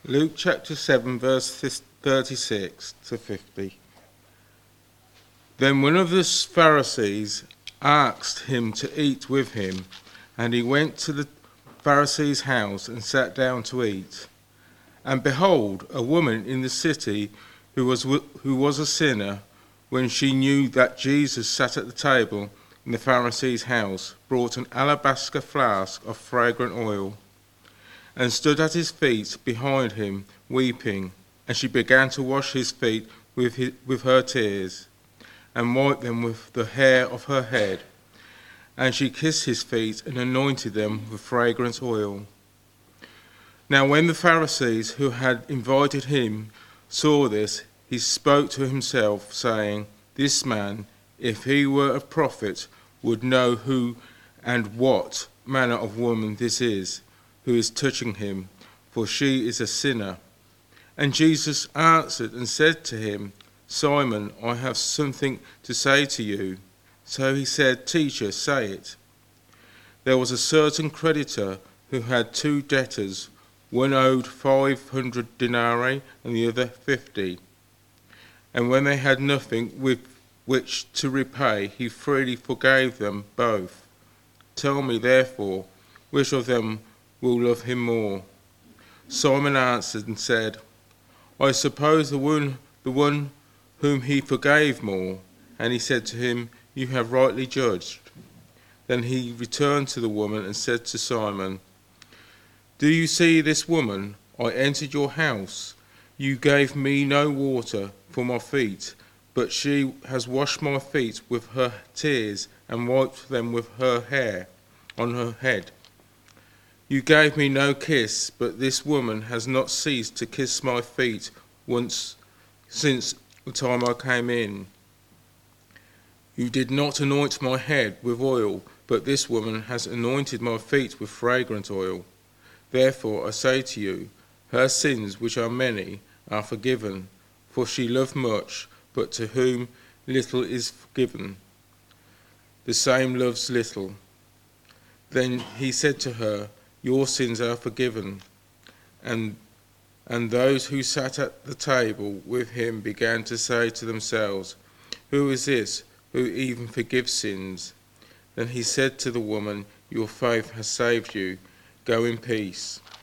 Luke chapter 7, verse 36 to 50. Then one of the Pharisees asked him to eat with him, and he went to the Pharisee's house and sat down to eat. And behold, a woman in the city who was a sinner, when she knew that Jesus sat at the table in the Pharisee's house, brought an alabaster flask of fragrant oil, and stood at his feet behind him, weeping. And she began to wash his feet with her tears, and wiped them with the hair of her head. And she kissed his feet and anointed them with fragrant oil. Now when the Pharisees who had invited him saw this, he spoke to himself, saying, "This man, if he were a prophet, would know who and what manner of woman this is, who is touching him, for she is a sinner." And Jesus answered and said to him, "Simon, I have something to say to you." So he said, "Teacher, say it." There was a certain creditor who had two debtors. One owed 500 denarii and the other 50. And when they had nothing with which to repay, he freely forgave them both. Tell me, therefore, which of them will love him more? Simon answered and said, "I suppose the one whom he forgave more." And he said to him, "You have rightly judged." Then he returned to the woman and said to Simon, "Do you see this woman? I entered your house. You gave me no water for my feet, but she has washed my feet with her tears and wiped them with her hair on her head. You gave me no kiss, but this woman has not ceased to kiss my feet once since the time I came in. You did not anoint my head with oil, but this woman has anointed my feet with fragrant oil. Therefore I say to you, her sins, which are many, are forgiven, for she loved much, but to whom little is forgiven, the same loves little." Then he said to her, "Your sins are forgiven." And those who sat at the table with him began to say to themselves, "Who is this who even forgives sins?" Then he said to the woman, "Your faith has saved you. Go in peace."